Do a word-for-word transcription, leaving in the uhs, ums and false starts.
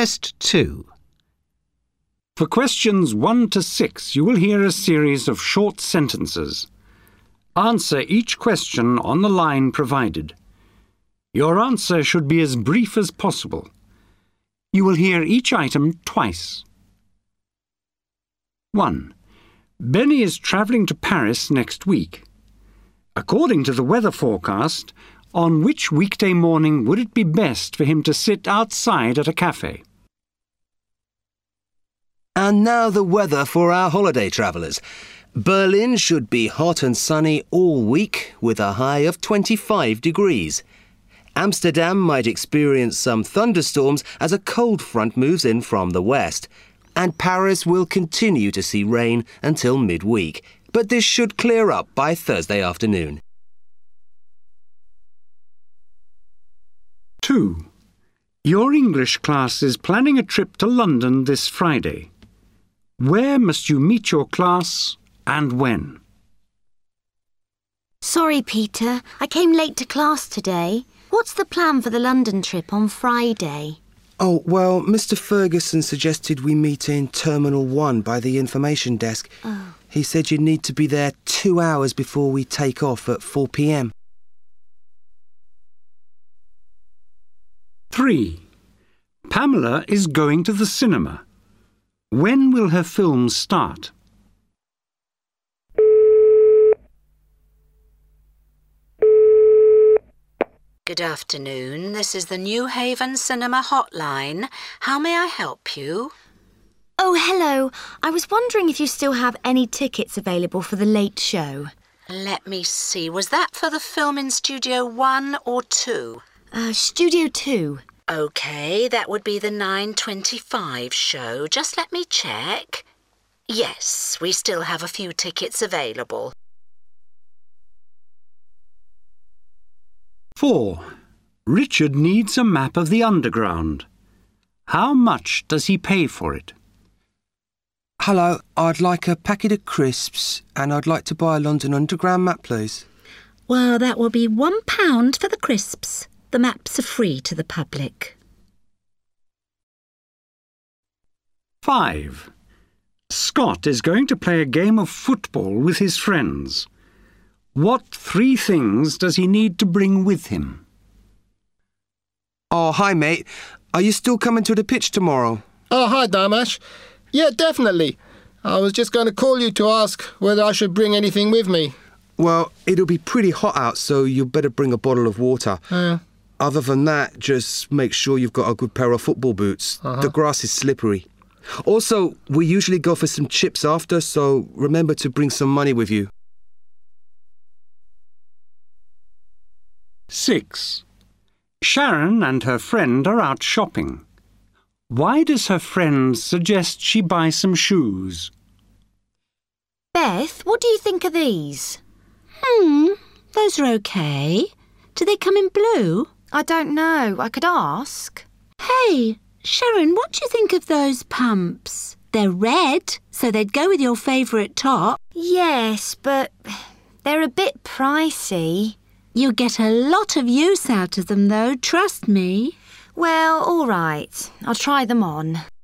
Test two. For questions one to six, you will hear a series of short sentences. Answer each question on the line provided. Your answer should be as brief as possible. You will hear each item twice. one. Benny is travelling to Paris next week. According to the weather forecast, on which weekday morning would it be best for him to sit outside at a cafe? And now the weather for our holiday travellers. Berlin should be hot and sunny all week with a high of twenty-five degrees. Amsterdam might experience some thunderstorms as a cold front moves in from the west. And Paris will continue to see rain until midweek, but this should clear up by Thursday afternoon. two. Your English class is planning a trip to London this Friday. Where must you meet your class and when? Sorry, Peter. I came late to class today. What's the plan for the London trip on Friday? Oh, well, Mister Ferguson suggested we meet in Terminal one by the information desk. Oh. He said you'd need to be there two hours before we take off at four p m. three. Pamela is going to the cinema. When will her film start? Good afternoon. This is the New Haven Cinema hotline. How may I help you? Oh, hello. I was wondering if you still have any tickets available for the late show. Let me see. Was that for the film in Studio One or Two? Uh, Studio Two. OK, that would be the nine twenty-five show. Just let me check. Yes, we still have a few tickets available. four. Richard needs a map of the Underground. How much does he pay for it? Hello, I'd like a packet of crisps and I'd like to buy a London Underground map, please. Well, that will be one pound for the crisps. The maps are free to the public. five. Scott is going to play a game of football with his friends. What three things does he need to bring with him? Oh, hi, mate. Are you still coming to the pitch tomorrow? Oh, hi, Damash. Yeah, definitely. I was just going to call you to ask whether I should bring anything with me. Well, it'll be pretty hot out, so you'd better bring a bottle of water. Uh, Other than that, just make sure you've got a good pair of football boots. Uh-huh. The grass is slippery. Also, we usually go for some chips after, so remember to bring some money with you. six. Sharon and her friend are out shopping. Why does her friend suggest she buy some shoes? Beth, what do you think of these? Hmm, those are okay. Do they come in blue? I don't know. I could ask. Hey, Sharon, what do you think of those pumps? They're red, so they'd go with your favourite top. Yes, but they're a bit pricey. You'll get a lot of use out of them, though, trust me. Well, all right. I'll try them on.